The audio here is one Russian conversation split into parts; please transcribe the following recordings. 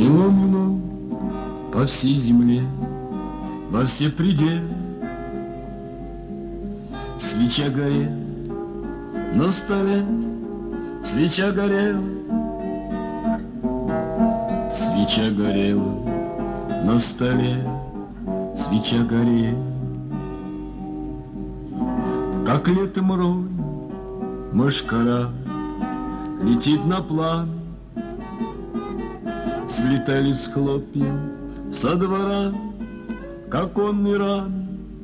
Мело-мело по всей земле, во все пределы. Свеча горела на столе, свеча горела, свеча горела на столе, свеча горела. Как летом рой, мошкара летит на пламя, слетались хлопья со двора, как конный ран.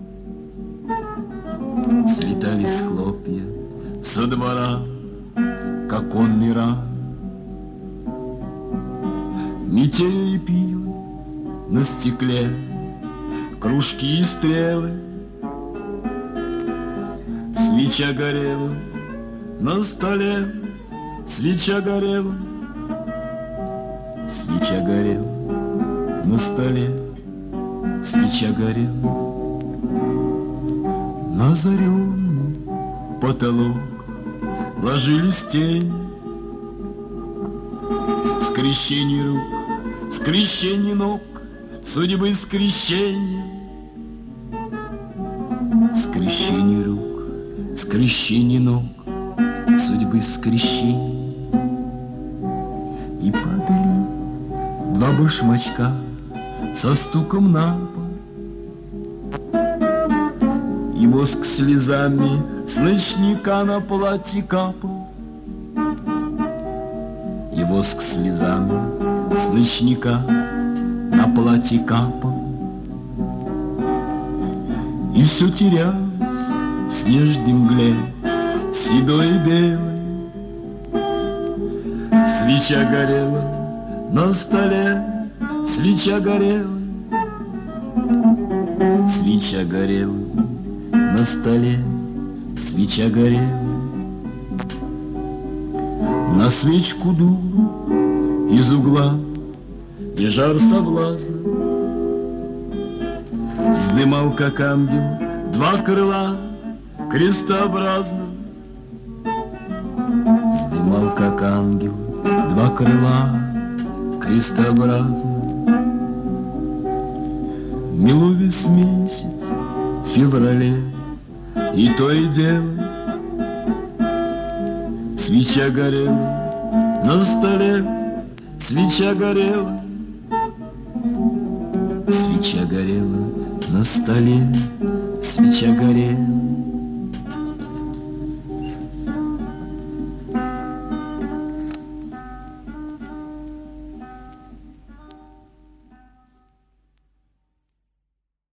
Слетались хлопья со двора, как конный ран. Метели пиво на стекле, кружки и стрелы. Свеча горела на столе, свеча горела, свеча горела на столе, свеча горела. На озаренный потолок ложились тени. Скрещение рук, скрещение ног, судьбы скрещения. Скрещение рук, скрещение ног, судьбы скрещения. И падали два башмачка со стуком на пол. И воск слезами с ночника на платье капал. И воск слезами с ночника на платье капал. И все терялось в снежной мгле, седой и белой. Свеча горела на столе, свеча горела, свеча горела на столе, свеча горела. На свечку дул из угла и жар соблазна. Вздымал, как ангел, два крыла крестообразно. Вздымал, как ангел, два крыла крестообразно. Мело весь месяц в феврале, и то и дело. Свеча горела на столе, свеча горела, свеча горела на столе, свеча горела.